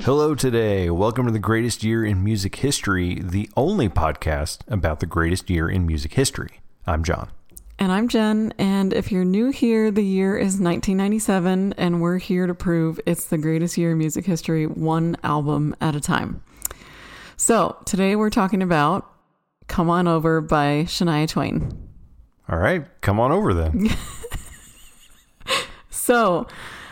Hello today. Welcome to the greatest year in music history, the only podcast about the greatest year in music history. I'm John. And I'm Jen, and if you're new here, the year is 1997, and we're here to prove it's the greatest year in music history, one album at a time. So, today we're talking about Come On Over by Shania Twain. All right, come on over then. So,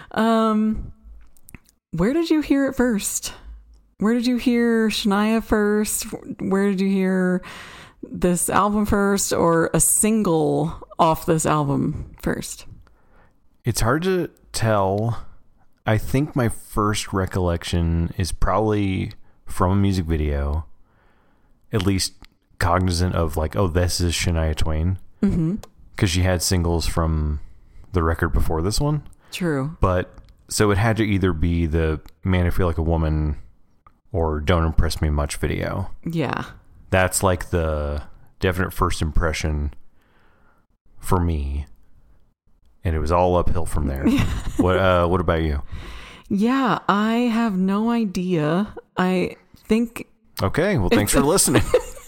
where did you hear it first? Where did you hear Shania first? Where did you hear this album first, or a single off this album first? It's hard to tell. I think my first recollection is probably from a music video, at least cognizant of like, oh, this is Shania Twain. Mm-hmm. Because she had singles from the record before this one. True. But so it had to either be the Man I Feel Like a Woman or Don't Impress Me Much video. Yeah. That's like the definite first impression for me. And it was all uphill from there. What about you? Yeah, I have no idea. I think... Okay, well, thanks for listening.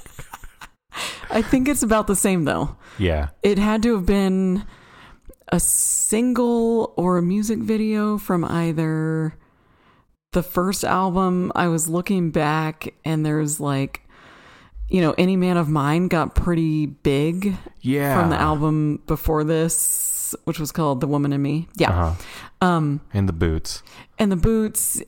I think it's about the same, though. Yeah. It had to have been a single or a music video from either the first album. I was looking back, and there's like... You know, Any Man of Mine got pretty big from the album before this, which was called The Woman in Me. Yeah. Uh-huh. And The Boots. And The Boots.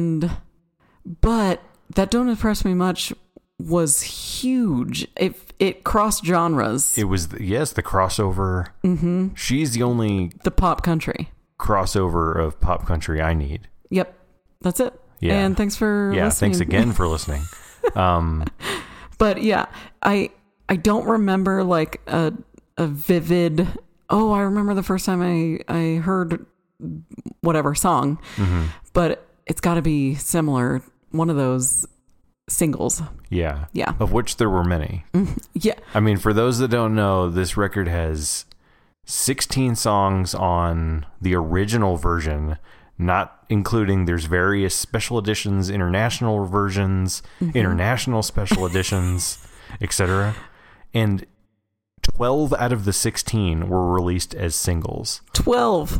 But That Don't Impress Me Much was huge. It crossed genres. It was, the crossover. Mm-hmm. She's the only... The pop country. Crossover of pop country I need. Yep. That's it. Yeah. And thanks for listening. Yeah, thanks again for listening. But yeah, I don't remember like a vivid, I remember the first time I heard whatever song, mm-hmm. But it's got to be similar, one of those singles. Yeah. Yeah. Of which there were many. Mm-hmm. Yeah. I mean, for those that don't know, this record has 16 songs on the original version, not including there's various special editions, international versions, mm-hmm. international special editions, etc. And 12 out of the 16 were released as singles. 12.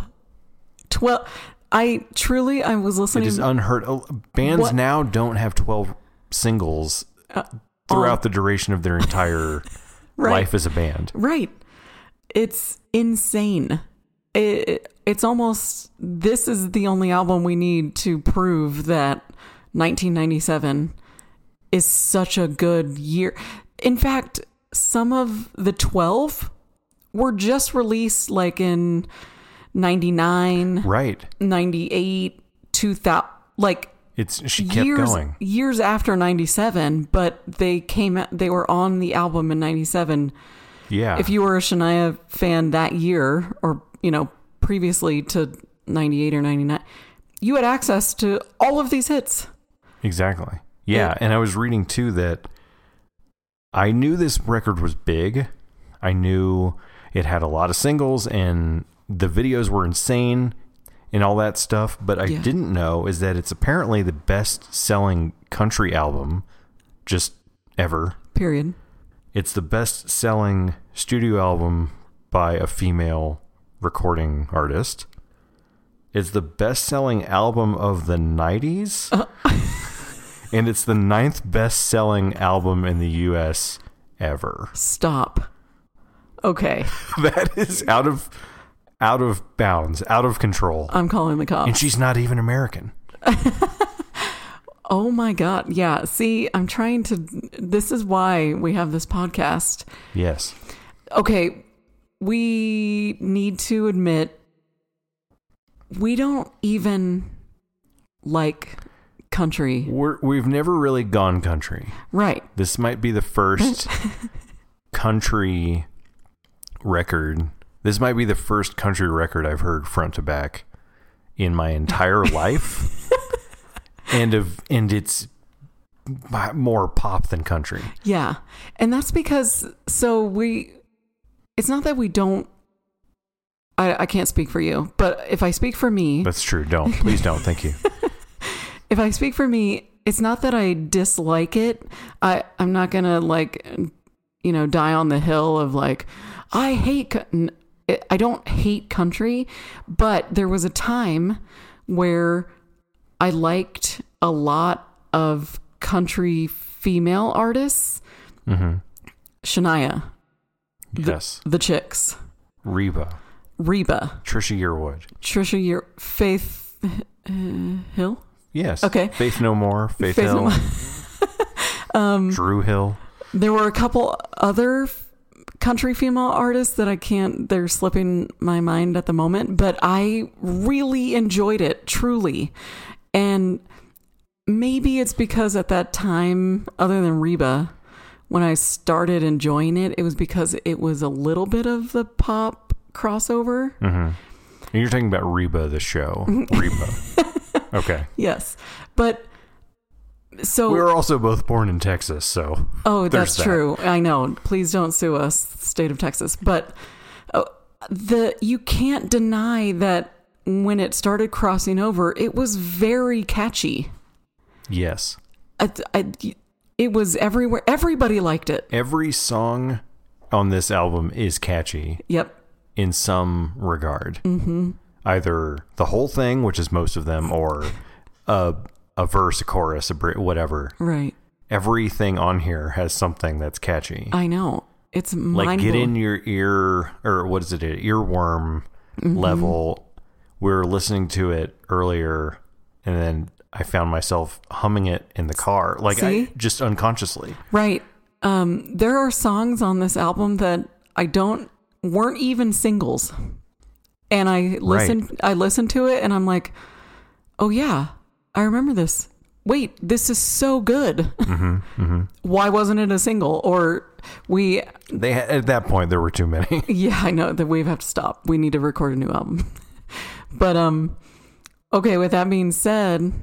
I was listening. It is unheard of. Bands now don't have 12 singles throughout the duration of their entire life as a band. Right. It's insane. It's almost, this is the only album we need to prove that 1997 is such a good year. In fact, some of the 12 were just released like in 99, right? 98, 2000, like she kept going. Years after 97, but they were on the album in 97. Yeah. If you were a Shania fan that year, or, previously to 98 or 99, you had access to all of these hits. Exactly. Yeah. And I was reading too that I knew this record was big. I knew it had a lot of singles and the videos were insane and all that stuff. But I didn't know is that it's apparently the best selling country album just ever. Period. It's the best selling studio album by a female recording artist. It's the best-selling album of the 90s. And it's the 9th best-selling album in the U.S. ever. Stop. Okay. That is out of bounds, out of control. I'm calling the cops. And she's not even American. Oh my God. Yeah. See, this is why we have this podcast. Yes. Okay. We need to admit we don't even like country. We've never really gone country. Right. This might be the first country record. This might be the first country record I've heard front to back in my entire life. And it's more pop than country. Yeah. And that's because it's not that we don't, I can't speak for you, but if I speak for me. That's true. Please don't. Thank you. if I speak for me, it's not that I dislike it. I'm not gonna like, die on the hill of like, I don't hate country, but there was a time where I liked a lot of country female artists. Mm-hmm. Shania. Yes. The Chicks. Reba. Trisha Yearwood. Faith Hill? Yes. Okay. Faith No More. Faith Hill. Drew Hill. There were a couple other country female artists that they're slipping my mind at the moment, but I really enjoyed it, truly. And maybe it's because at that time, other than Reba, when I started enjoying it, it was because it was a little bit of the pop crossover. Mm-hmm. And you're talking about Reba, the show. Reba. Okay. Yes. But so... We were also both born in Texas, so... Oh, that's true. I know. Please don't sue us, state of Texas. But you can't deny that when it started crossing over, it was very catchy. Yes. It was everywhere. Everybody liked it. Every song on this album is catchy. Yep. In some regard. Mm-hmm. Either the whole thing, which is most of them, or a verse, a chorus, whatever. Right. Everything on here has something that's catchy. I know. It's like get in your ear, or what is it, an earworm level. We were listening to it earlier, and then I found myself humming it in the car, like just unconsciously. Right. There are songs on this album that weren't even singles, and I listened to it, and I'm like, oh yeah, I remember this. Wait, this is so good. Mm-hmm, mm-hmm. Why wasn't it a single? Or at that point there were too many. Yeah, I know that we have to stop. We need to record a new album. But okay. With that being said,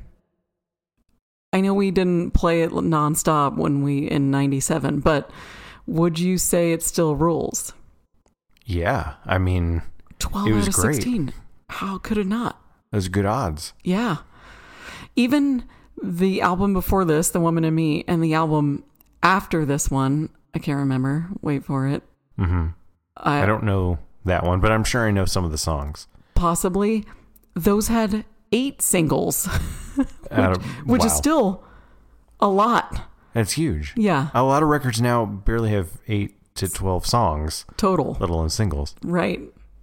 I know we didn't play it nonstop in 97, but would you say it still rules? Yeah, I mean, 12 it was out of great. 16. How could it not? It was good odds. Yeah. Even the album before this, The Woman in Me, and the album after this one, I can't remember. Wait for it. Mm-hmm. I don't know that one, but I'm sure I know some of the songs. Possibly. Those had 8 singles, which is still a lot. That's huge. Yeah. A lot of records now barely have 8 to 12 songs. Total. Let alone singles. Right.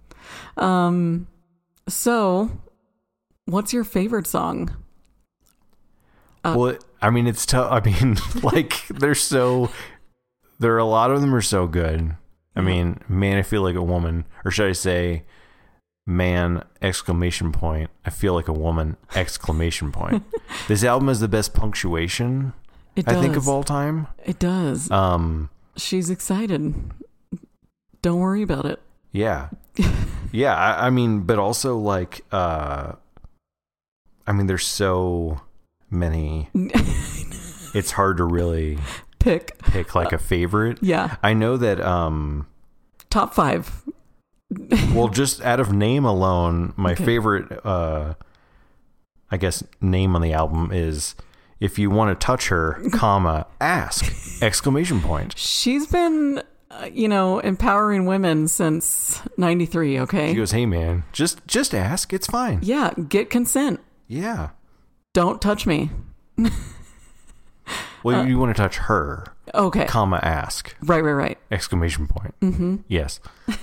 So, what's your favorite song? Well, I mean, it's tough. I mean, like, there are a lot of them are so good. I mean, Man, I Feel Like a Woman, or should I say, Man, exclamation point, I Feel Like a Woman, exclamation point. This album has the best punctuation, I think, of all time. It does. She's excited. Don't worry about it. Yeah. Yeah, I mean, but also, like, I mean, there's so many. It's hard to really pick like a favorite. Yeah. I know that top 5. Well, just out of name alone, my favorite I guess name on the album is If You Want to Touch Her, comma, ask, exclamation point. She's been empowering women since 93, okay? She goes, "Hey man, just ask, it's fine." Yeah, get consent. Yeah. Don't touch me. Well, you want to touch her. Okay. Comma, ask. Right. Exclamation point. Mm-hmm. Yes.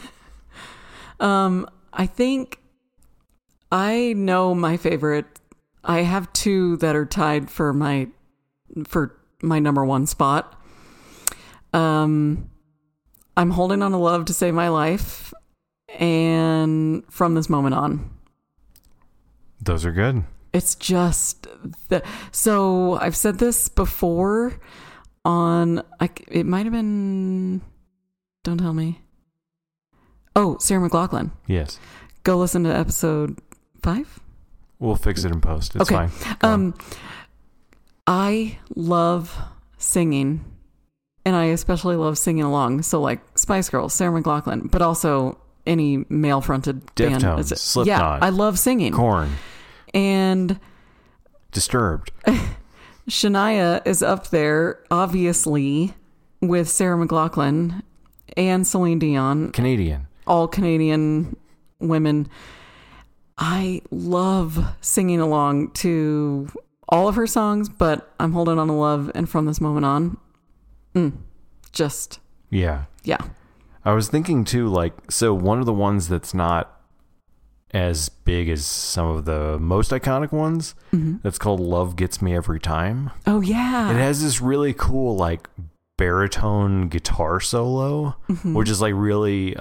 I think I know my favorite. I have 2 that are tied for my number 1 spot. I'm Holding On to Love to Save My Life, and From This Moment On. Those are good. It's just so I've said this before it might have been, don't tell me. Oh, Sarah McLachlan. Yes. Go listen to episode 5. We'll fix it in post. It's okay. Fine. I love singing, and I especially love singing along. So like Spice Girls, Sarah McLachlan, but also any male-fronted band. Deftones, Slipknot. Yeah, I love singing. Korn. And Disturbed. Shania is up there, obviously, with Sarah McLachlan and Celine Dion. Canadian. All Canadian women. I love singing along to all of her songs, but I'm Holding On to Love and From This Moment On. Just. Yeah. Yeah. I was thinking too, like, so one of the ones that's not as big as some of the most iconic ones, that's called Love Gets Me Every Time. Oh, yeah. It has this really cool, like, baritone guitar solo, which is, like, really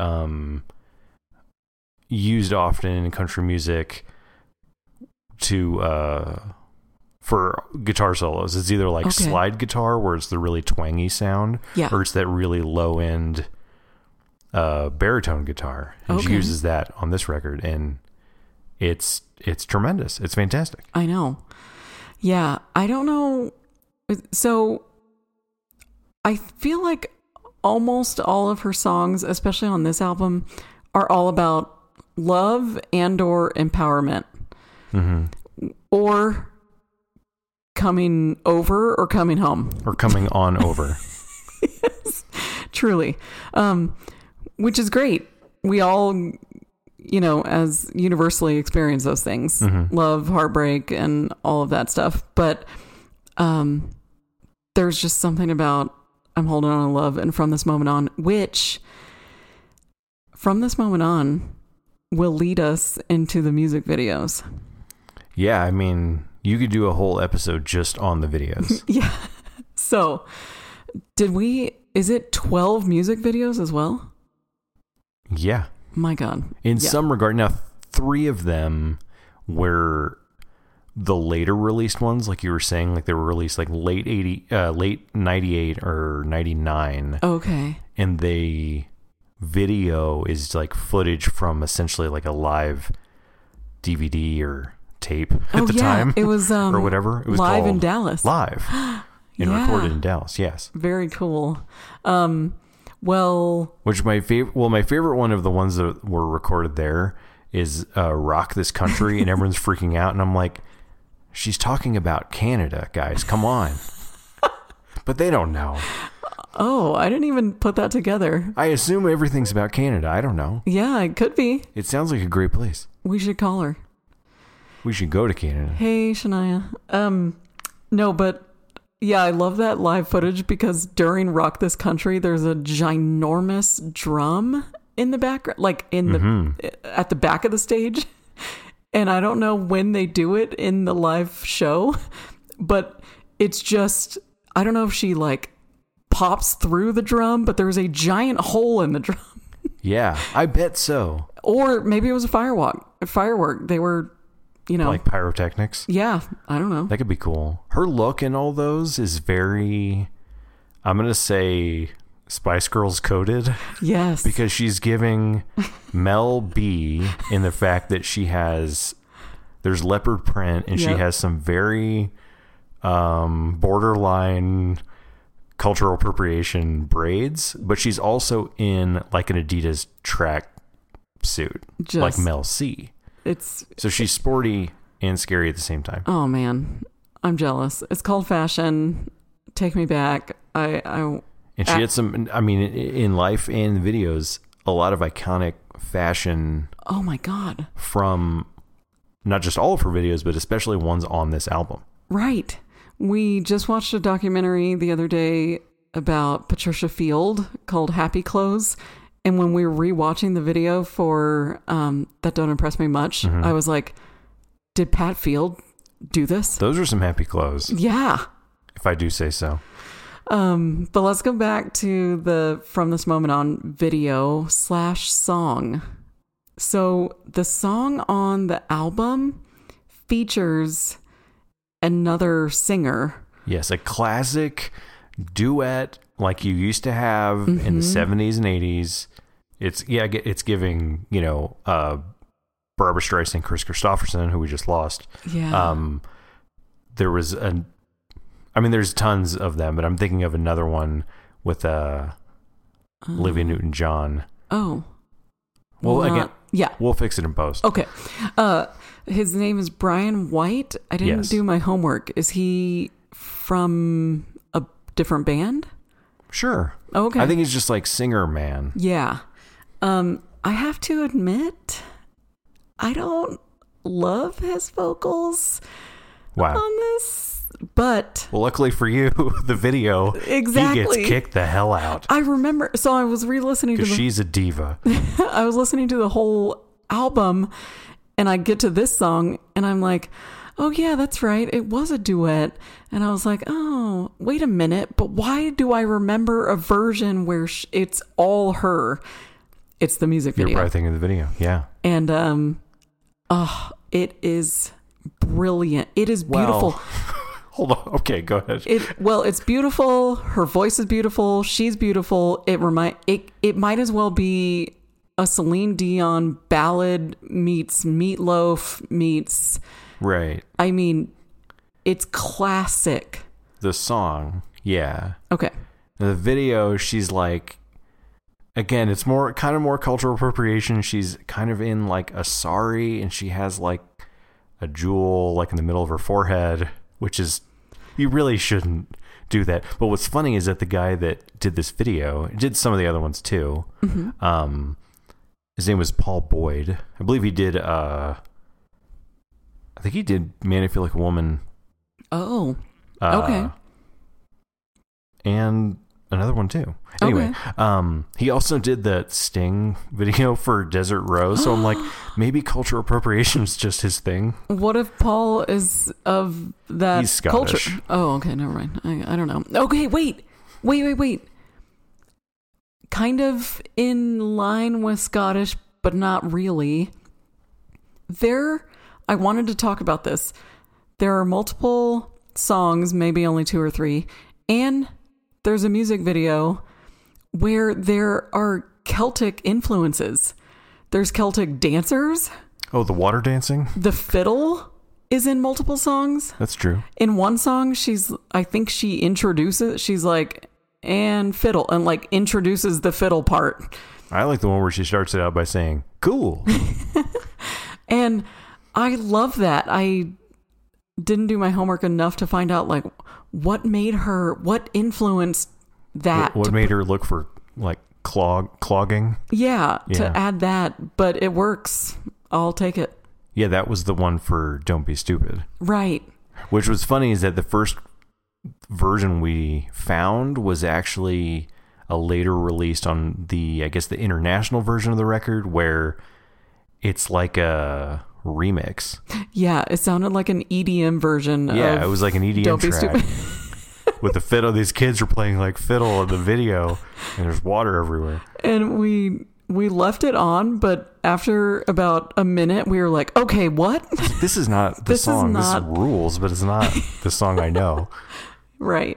used often in country music for guitar solos. It's either like slide guitar, where it's the really twangy sound, or it's that really low-end baritone guitar. And she uses that on this record, and it's tremendous. It's fantastic. I know. Yeah, I don't know. So I feel like almost all of her songs, especially on this album, are all about love and or empowerment, or coming over or coming home, or coming on over. Yes, truly. Which is great. We all, as universally experience those things, love, heartbreak, and all of that stuff. But there's just something about I'm Holding On to Love and From This Moment On, which From This Moment On will lead us into the music videos. Yeah, I mean, you could do a whole episode just on the videos. Yeah. So, is it 12 music videos as well? Yeah. My God. In some regard. Now, 3 of them were the later released ones, like you were saying, like they were released like late 98 or 99. Okay. And the video is like footage from essentially like a live DVD or tape at the time. It was or whatever. It was live called in Dallas. Live. And recorded in Dallas, yes. Very cool. Which my favorite one of the ones that were recorded there is Rock This Country, and everyone's freaking out, and I'm like, she's talking about Canada, guys, come on. But they don't know. Oh, I didn't even put that together. I assume everything's about Canada. I don't know. Yeah, it could be. It sounds like a great place. We should call her. We should go to Canada. Hey, Shania. No, but yeah, I love that live footage because during Rock This Country, there's a ginormous drum in the background, like at the back of the stage. And I don't know when they do it in the live show, but it's just, I don't know if she like pops through the drum, but there's a giant hole in the drum. Yeah, I bet so. Or maybe it was a firework. They were, like pyrotechnics. Yeah, I don't know. That could be cool. Her look in all those is very, I'm going to say Spice Girls coded. Yes. Because she's giving Mel B in the fact that there's leopard print and she has some very borderline cultural appropriation braids, but she's also in like an Adidas track suit, like Mel C. So she's sporty and scary at the same time. Oh man, I'm jealous. It's called fashion. Take me back. And she had some, I mean, in life and videos, a lot of iconic fashion. Oh my God. From not just all of her videos, but especially ones on this album. Right. We just watched a documentary the other day about Patricia Field called Happy Clothes. And when we were rewatching the video for That Don't Impress Me Much, I was like, did Pat Field do this? Those are some happy clothes. Yeah. If I do say so. But let's go back to the From This Moment On video / song. So the song on the album features another singer. Yes, a classic duet like you used to have in the 70s and 80s. It's giving, Barbra Streisand, Chris Christopherson, who we just lost. Yeah. There's tons of them, but I'm thinking of another one with Olivia Newton-John. Oh. Well, again, Yeah. We'll fix it in post. Okay. His name is Brian White. I didn't do my homework. Is he from a different band? Sure. Okay. I think he's just like singer man. Yeah. I have to admit, I don't love his vocals on this, but... Well, luckily for you, the video, exactly. He gets kicked the hell out. I remember, so I was re-listening to... Because she's a diva. I was listening to the whole album, and I get to this song, and I'm like, oh yeah, that's right, it was a duet. And I was like, oh, wait a minute, but why do I remember a version where it's all her? It's the music video. You're probably thinking of the video, yeah. And, it is brilliant. It is beautiful. Well, hold on. Okay, go ahead. It's beautiful. Her voice is beautiful. She's beautiful. It might as well be a Celine Dion ballad meets Meatloaf meets... Right. I mean, it's classic. The song, yeah. Okay. The video, she's like... Again, it's more cultural appropriation. She's kind of in like a sari, and she has like a jewel like in the middle of her forehead, which is, you really shouldn't do that. But what's funny is that the guy that did this video did some of the other ones too. Mm-hmm. His name was Paul Boyd. I believe he did. I think he did "Man, I Feel Like a Woman." Oh, okay. And another one too. Anyway, he also did the Sting video for Desert Rose. So I'm like, maybe cultural appropriation is just his thing. What if Paul is of that He's Scottish. culture? Oh, okay, never mind. I don't know. Okay, wait. Kind of in line with Scottish, but not really. I wanted to talk about this. There are multiple songs, maybe only 2 or 3, and there's a music video where there are Celtic influences. There's Celtic dancers. Oh, the water dancing? The fiddle is in multiple songs. That's true. In one song, I think she introduces, she's like, and fiddle, and like introduces the fiddle part. I like the one where she starts it out by saying, cool. And I love that. I didn't do my homework enough to find out like what influenced that. What made her look for like clogging? Yeah, to add that, but it works. I'll take it. Yeah, that was the one for Don't Be Stupid. Right. Which was funny is that the first version we found was actually a later released on the international version of the record, where it's like a remix. Yeah, it sounded like an EDM version. Yeah, it was like an EDM Don't track. Be Stupid. With the fiddle, these kids were playing like fiddle in the video, and there's water everywhere. And we left it on, but after about a minute, we were like, "Okay, what? This is not the song. This is rules, but it's not the song I know." Right.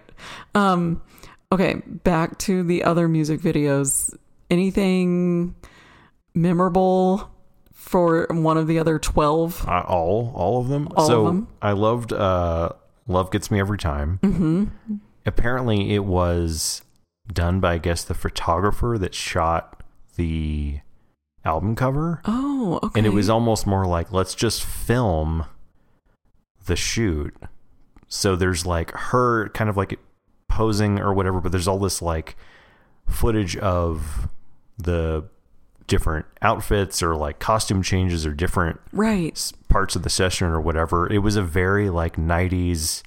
Okay, back to the other music videos. Anything memorable for one of the other 12? All of them. All of them. I loved Love Gets Me Every Time. Mm-hmm. Apparently it was done by, I guess, the photographer that shot the album cover. Oh, okay. And it was almost more like, let's just film the shoot. So there's like her kind of like posing or whatever, but there's all this like footage of the different outfits or like costume changes or different parts of the session or whatever. It was a very like 90s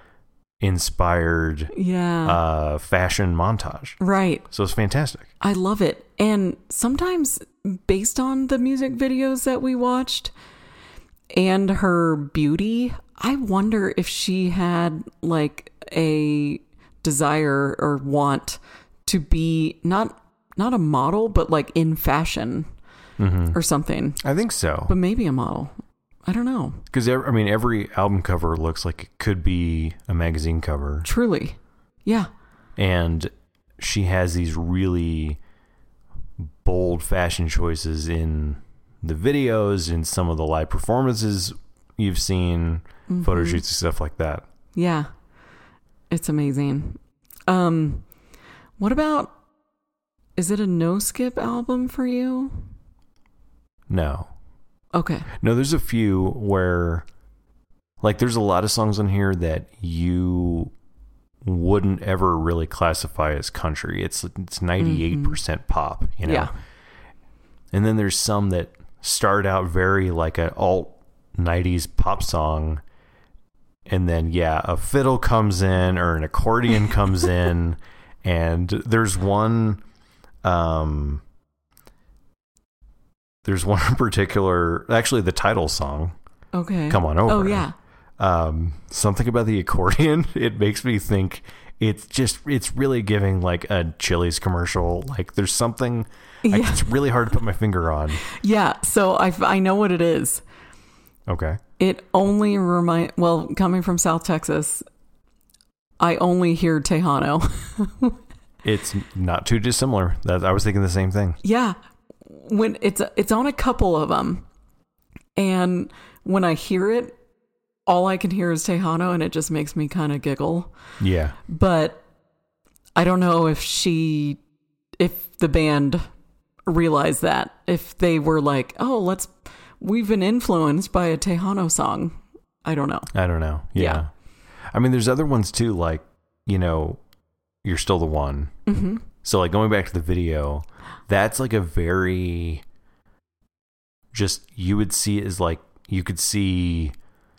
inspired fashion montage. Right. So it's fantastic. I love it. And sometimes based on the music videos that we watched and her beauty, I wonder if she had like a desire or want to be not a model, but like in fashion or something. I think so. But maybe a model. I don't know. Because every album cover looks like it could be a magazine cover. Truly. Yeah. And she has these really bold fashion choices in the videos, in some of the live performances you've seen, photo shoots and stuff like that. Yeah. It's amazing. What about, is it a no skip album for you? No. Okay. No, there's a few where, like, there's a lot of songs on here that you wouldn't ever really classify as country. It's 98% pop, you know? Yeah. And then there's some that start out very like an alt 90s pop song. And then, a fiddle comes in or an accordion comes in. And there's one in particular, actually the title song. Okay. Come On Over. Oh, yeah. Something about the accordion, it makes me think it's really giving like a Chili's commercial. Like there's something it's really hard to put my finger on. Yeah. So I know what it is. Okay. It only coming from South Texas, I only hear Tejano. It's not too dissimilar. I was thinking the same thing. Yeah. When it's on a couple of them, and when I hear it, all I can hear is Tejano, and it just makes me kind of giggle. Yeah. But I don't know if the band realized that, if they were like, oh, we've been influenced by a Tejano song. I don't know. Yeah. I mean, there's other ones too, like, You're Still the One. Mm-hmm. So like going back to the video, that's like a very, just, you would see it as like, you could see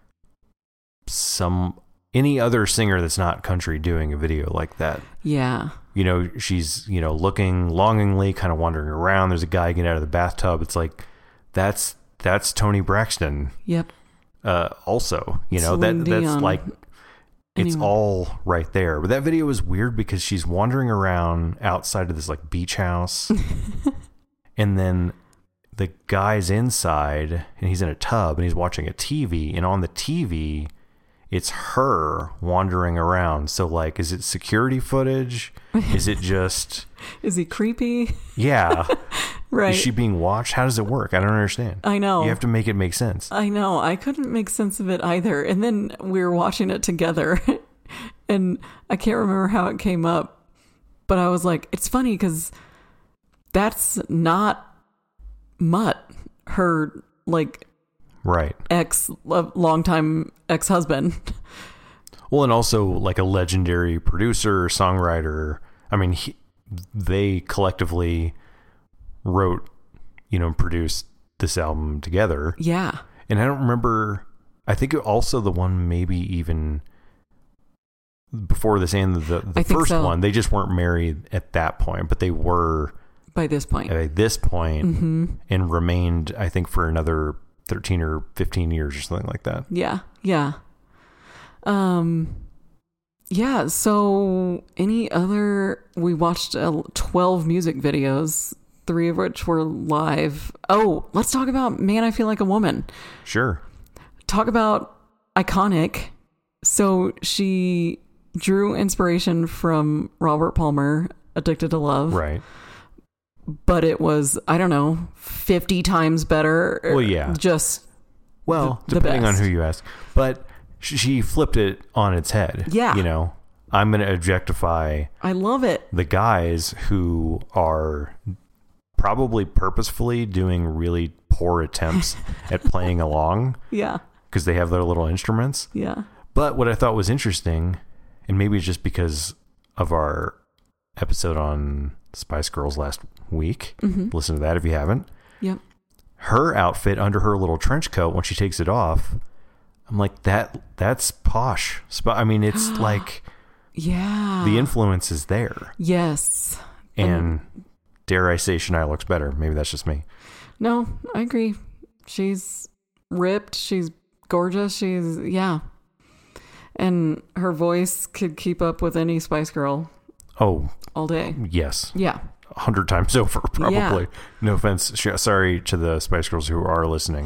any other singer that's not country doing a video like that. Yeah. She's, looking longingly, kind of wandering around. There's a guy getting out of the bathtub. It's like, that's Toni Braxton. Yep. Also, Celine that's Dion. like, it's all right there. But that video is weird because she's wandering around outside of this like beach house. And then the guy's inside and he's in a tub and he's watching a TV, and on the TV, it's her wandering around. So like, is it security footage? Is it just... Is he creepy? Yeah. Right. Is she being watched? How does it work? I don't understand. I know. You have to make it make sense. I know. I couldn't make sense of it either. And then we were watching it together and I can't remember how it came up, but I was like, it's funny because that's not Mutt, her like right longtime ex-husband. Well, and also like a legendary producer, songwriter. I mean, they collectively wrote, produced this album together. Yeah. And I don't remember, I think also the one maybe even before this and the first one, they just weren't married at that point, but they were by this point. At this point, and remained, I think, for another 13 or 15 years or something like that. Yeah. Yeah. Yeah. So we watched 12 music videos, 3 of which were live. Oh, let's talk about Man, I Feel Like a Woman. Sure. Talk about iconic. So she drew inspiration from Robert Palmer, Addicted to Love. Right. But it was, I don't know, 50 times better. Well, yeah. Depending on who you ask. But she flipped it on its head. Yeah. I'm going to objectify. I love it. The guys who are probably purposefully doing really poor attempts at playing along. Yeah. Because they have their little instruments. Yeah. But what I thought was interesting, and maybe it's just because of our episode on Spice Girls last week. Mm-hmm. Listen to that if you haven't. Yep. Her outfit under her little trench coat, when she takes it off, I'm like, that's posh. I mean, it's like, yeah, the influence is there. Yes. And dare I say, Shania looks better. Maybe that's just me. No, I agree. She's ripped. She's gorgeous. Yeah. And her voice could keep up with any Spice Girl. Oh. All day. Yes. Yeah. 100 times over, probably. Yeah. No offense. Sorry to the Spice Girls who are listening.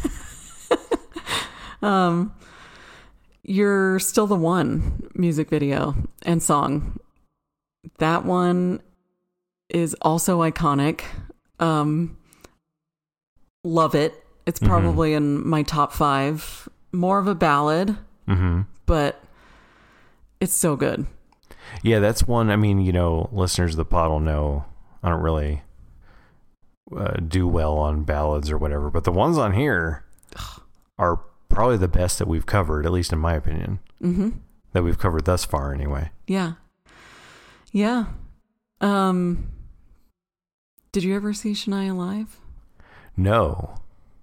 You're Still the One music video and song. That one is also iconic. Love it. It's probably in my top 5. More of a ballad, but it's so good. Yeah, that's one. I mean, listeners of the pod will know I don't really do well on ballads or whatever, but the ones on here are probably the best that we've covered, at least in my opinion. Mm-hmm. That we've covered thus far, anyway. Yeah. Yeah. Did you ever see Shania live? No.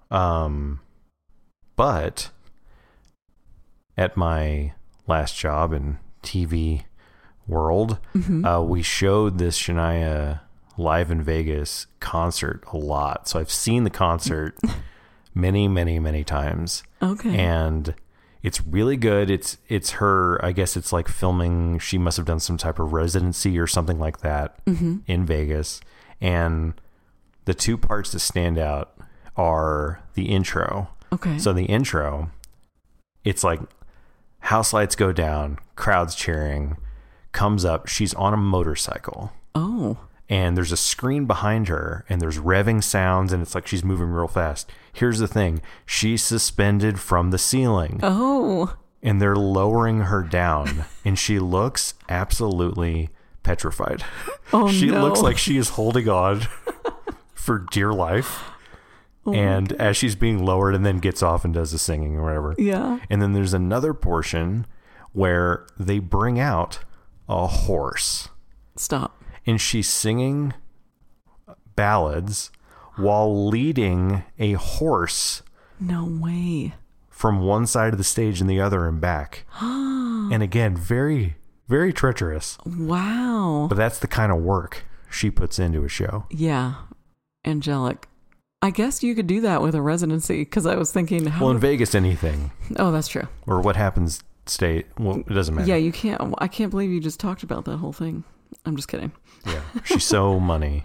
But at my last job in TV world, we showed this Shania live in Vegas concert a lot. So I've seen the concert many, many, many times. Okay. And it's really good. It's her, I guess it's like filming. She must have done some type of residency or something like that in Vegas. And the two parts that stand out are the intro. Okay. So the intro, it's like house lights go down, crowds cheering, comes up. She's on a motorcycle. Oh. And there's a screen behind her, and there's revving sounds, and it's like she's moving real fast. Here's the thing. She's suspended from the ceiling. Oh. And they're lowering her down, and she looks absolutely petrified. Oh, she no. looks like she is holding on for dear life. Oh. And as she's being lowered and then gets off and does the singing or whatever. Yeah. And then there's another portion where they bring out a horse. Stop. And she's singing ballads while leading a horse. No way. From one side of the stage and the other and back. And again, very, very treacherous. Wow. But that's the kind of work she puts into a show. Yeah. Angelic. I guess you could do that with a residency, because I was thinking... Well, in Vegas, anything. Oh, that's true. Or what happens well, it doesn't matter. Yeah, you can't... I can't believe you just talked about that whole thing. I'm just kidding. Yeah, she's so money.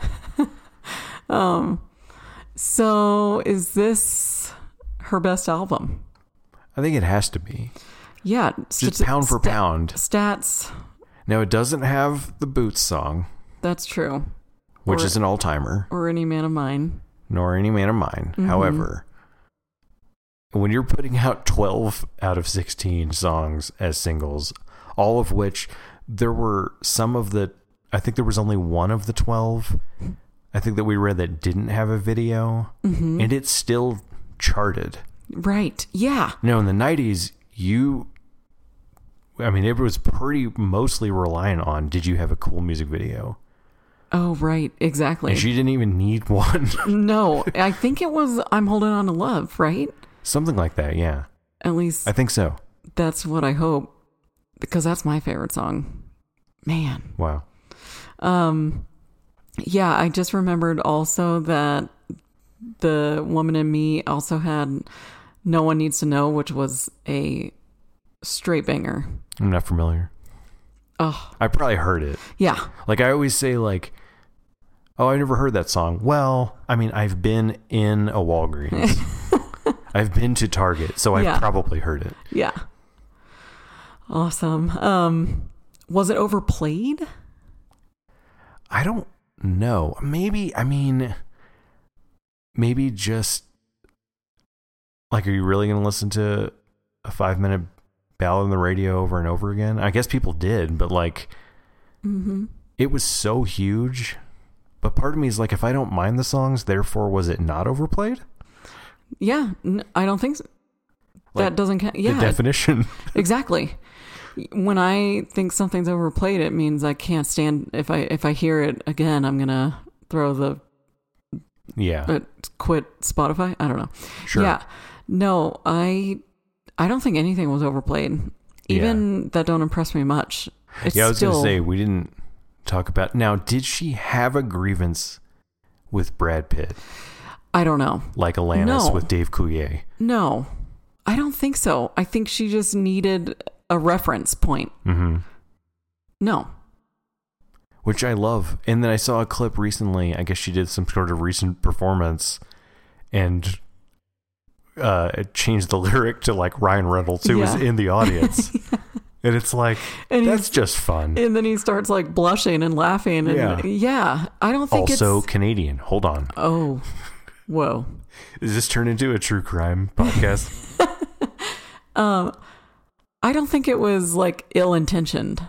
So is this her best album? I think it has to be. Yeah. Just pound for pound. Stats. Now, it doesn't have the Boots song. That's true. Which is an all-timer. Or Any Man of Mine. Nor Any Man of Mine. However, when you're putting out 12 out of 16 songs as singles, all of which there were some of the... I think there was only one of the 12, I think that we read, that didn't have a video, and it still charted. Right. Yeah. No, in the 90s, it was pretty mostly reliant on, did you have a cool music video? Oh, right. Exactly. And she didn't even need one. No, I think it was I'm Holding On to Love, right? Something like that, yeah. At least I think so. That's what I hope, because that's my favorite song. Man. Wow. Yeah, I just remembered also that The Woman in Me also had No One Needs to Know, which was a straight banger. I'm not familiar. Oh. I probably heard it. Yeah. Like, I always say, like, oh, I never heard that song. Well, I mean, I've been in a Walgreens. I've been to Target, so I've probably heard it. Yeah. Awesome. Was it overplayed? I don't know. Maybe just, like, are you really going to listen to a 5-minute ballad on the radio over and over again? I guess people did, but, like, it was so huge. But part of me is like, if I don't mind the songs, therefore was it not overplayed? Yeah, I don't think so. Like, that doesn't count. Yeah, the definition. Exactly. When I think something's overplayed, it means I can't stand. If I hear it again, I'm gonna throw the quit Spotify. I don't know. Sure. Yeah. No, I don't think anything was overplayed. Even that don't impress me much. It's I was gonna say, we didn't talk about. Now, did she have a grievance with Brad Pitt? I don't know. Like Alanis with Dave Coulier? No, I don't think so. I think she just needed a reference point. No. Which I love. And then I saw a clip recently. I guess she did some sort of recent performance and changed the lyric to, like, Ryan Reynolds, who was in the audience. And it's like, that's just fun. And then he starts, like, blushing and laughing. And I don't think also Canadian. Hold on. Oh, whoa. Is this turned into a true crime podcast? I don't think it was, like, ill-intentioned.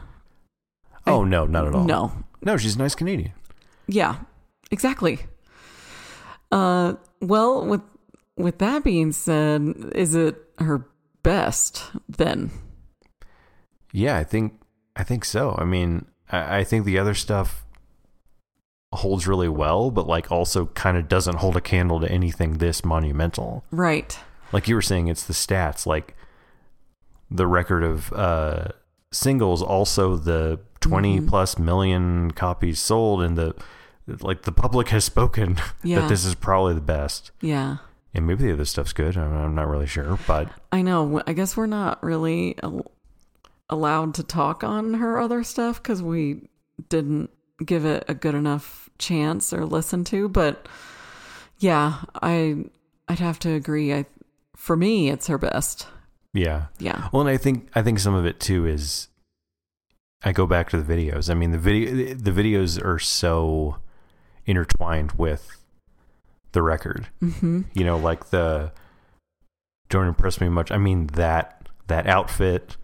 Oh, no, not at all. No. No, she's a nice Canadian. Yeah, exactly. Well, with that being said, is it her best then? Yeah, I think so. I mean, I think the other stuff holds really well, but like also kind of doesn't hold a candle to anything this monumental. Right. Like you were saying, it's the stats, like the record of singles, also the 20 plus million copies sold, and the public has spoken that this is probably the best. Yeah. And maybe the other stuff's good. I'm not really sure, but I know. I guess we're not really allowed to talk on her other stuff because we didn't give it a good enough chance or listen to. But yeah, I'd have to agree. For me, it's her best. Yeah. Yeah. Well, and I think some of it too is, I go back to the videos. I mean, the videos are so intertwined with the record. Mm-hmm. You know, like don't impress me much. I mean, that outfit,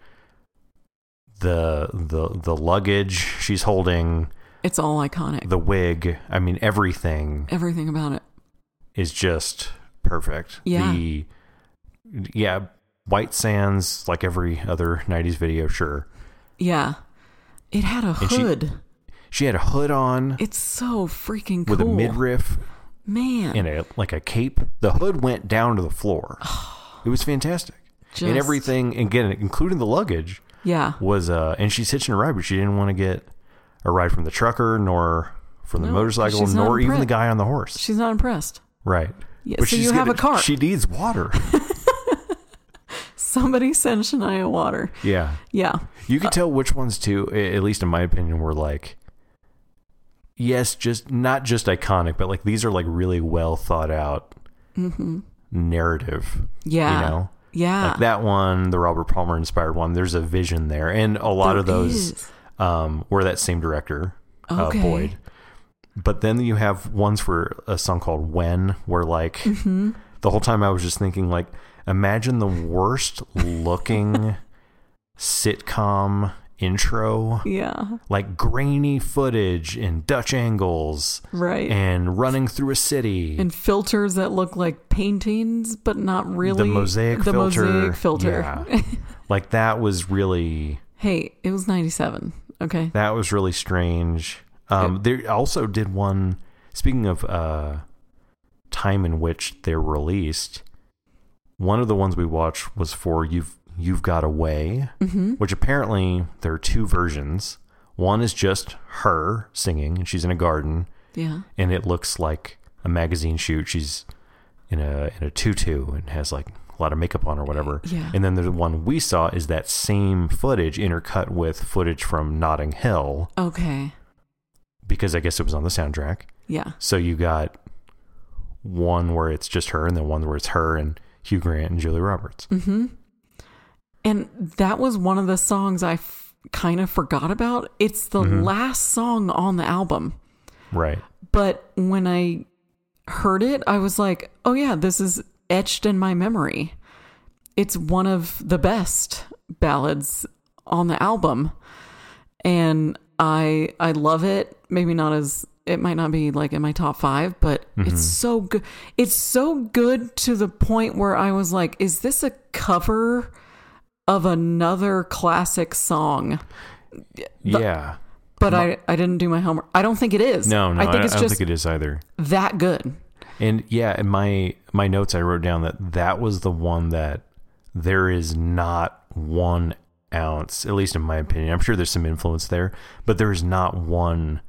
the luggage she's holding, it's all iconic. The wig, I mean, everything about it is just perfect. Yeah. White Sands, like every other 90s video, sure. Yeah. It had a hood. She had a hood on. It's so freaking cool. With a midriff. Man. And a cape. The hood went down to the floor. It was fantastic. And everything, again, including the luggage, was, and she's hitching a ride, but she didn't want to get a ride from the trucker, nor from the motorcycle, nor even the guy on the horse. She's not impressed. Right. Yeah, but so you have a cart. She needs water. Somebody send Shania water. Yeah. Yeah. You could tell which ones too, at least in my opinion, were like, yes, not just iconic, but like these are like really well thought out narrative. Yeah. You know? Yeah. Like that one, the Robert Palmer inspired one, there's a vision there. And a lot of those were that same director, Boyd. But then you have ones for a song called When, where like the whole time I was just thinking like, imagine the worst looking sitcom intro. Yeah. Like grainy footage and Dutch angles. Right. And running through a city. And filters that look like paintings, but not really. The mosaic filter. Yeah. Like that was really... Hey, it was 97. Okay. That was really strange. They also did one, speaking of time in which they're released, one of the ones we watched was for You've Got Away, which apparently there are two versions. One is just her singing, and she's in a garden. Yeah. And it looks like a magazine shoot. She's in a tutu and has like a lot of makeup on or whatever. Yeah. And then the one we saw is that same footage intercut with footage from Notting Hill. Okay. Because I guess it was on the soundtrack. Yeah. So you got one where it's just her, and then one where it's her and Hugh Grant and Julia Roberts. Mm-hmm. And that was one of the songs I kind of forgot about. It's the last song on the album. Right. But when I heard it, I was like, oh yeah, this is etched in my memory. It's one of the best ballads on the album. And I love it. Maybe not as... It might not be like in my top 5, but it's so good. It's so good to the point where I was like, is this a cover of another classic song? Yeah. But I didn't do my homework. I don't think it is. No, I don't think it is either. That good. And yeah, in my notes, I wrote down that was the one that there is not 1 ounce, at least in my opinion. I'm sure there's some influence there, but there is not one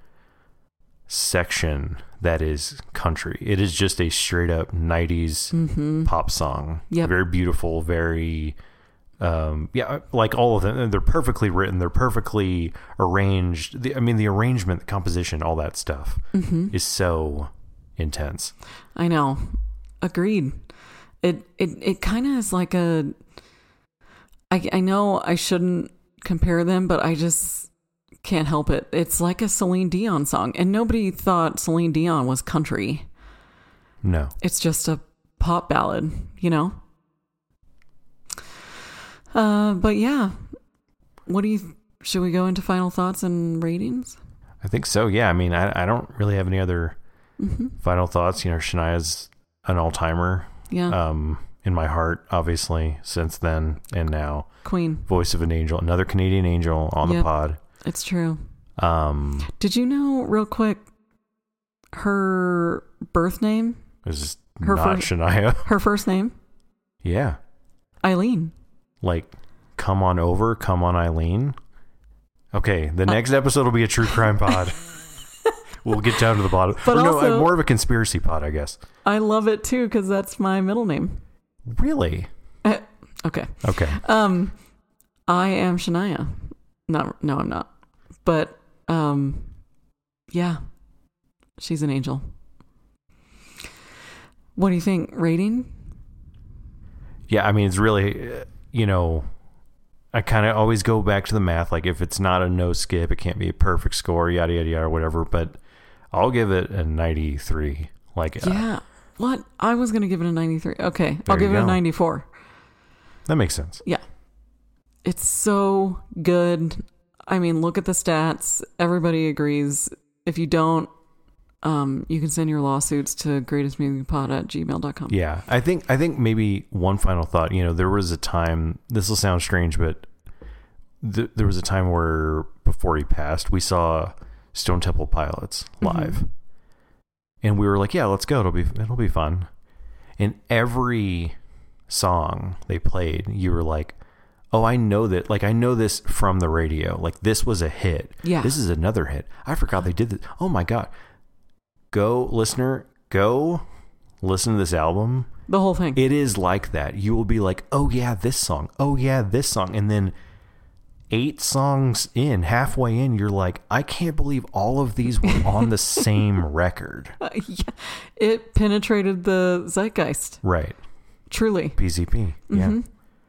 section that is country. It is just a straight up 90s pop song. Yep. Very beautiful, very like all of them. They're perfectly written, they're perfectly arranged. The arrangement, the composition, all that stuff is so intense. I know. Agreed. It kind of is like I know I shouldn't compare them, but I just can't help it. It's like a Celine Dion song, and nobody thought Celine Dion was country. No. It's just a pop ballad, you know? But yeah. Should we go into final thoughts and ratings? I think so, yeah. I mean, I don't really have any other Final thoughts, Shania's an all-timer. Yeah. In my heart, obviously, since then and now. Queen. Voice of an angel, another Canadian angel on the pod. It's true. Did you know, real quick, her birth name? Is not Shania. Her first name? Yeah. Eileen. Like, come on over, come on Eileen. Okay, the next episode will be a true crime pod. We'll get down to the bottom. But also, more of a conspiracy pod, I guess. I love it too because that's my middle name. Really? Okay. I am Shania. No, I'm not. But yeah, she's an angel. What do you think? Rating? Yeah, I mean, it's really, I kind of always go back to the math. Like, if it's not a no skip, it can't be a perfect score, yada, yada, yada, or whatever. But I'll give it a 93. Yeah. What? I was going to give it a 93. Okay. I'll give it a 94. That makes sense. Yeah. It's so good. I mean, look at the stats. Everybody agrees. If you don't, you can send your lawsuits to greatestmusicpod@gmail.com. Yeah. I think maybe one final thought, there was a time, this will sound strange, but there was a time where before he passed, we saw Stone Temple Pilots live. Mm-hmm. And we were like, yeah, let's go. It'll be fun. And every song they played, you were like, oh, I know that. Like, I know this from the radio. Like, this was a hit. Yeah. This is another hit. I forgot they did this. Oh my God. Go listen to this album. The whole thing. It is like that. You will be like, oh yeah, this song. Oh yeah, this song. And then 8 songs in, halfway in, you're like, I can't believe all of these were on the same record. Yeah. It penetrated the zeitgeist. Right. Truly. PCP. Yeah. Mm-hmm.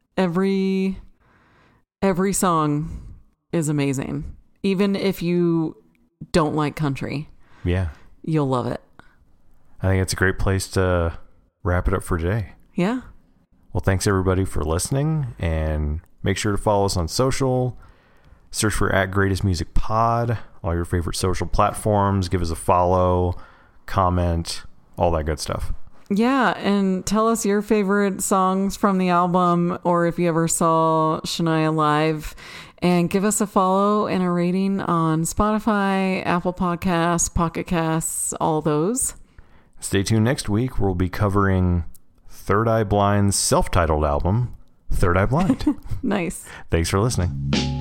Every song is amazing. Even if you don't like country. Yeah. You'll love it. I think it's a great place to wrap it up for today. Yeah. Well, thanks everybody for listening, and make sure to follow us on social. Search for @GreatestMusicPod, all your favorite social platforms. Give us a follow, comment, all that good stuff. Yeah, and tell us your favorite songs from the album, or if you ever saw Shania live, and give us a follow and a rating on Spotify, Apple Podcasts, Pocket Casts, all those. Stay tuned next week. We'll be covering Third Eye Blind's self-titled album, Third Eye Blind. Nice. Thanks for listening.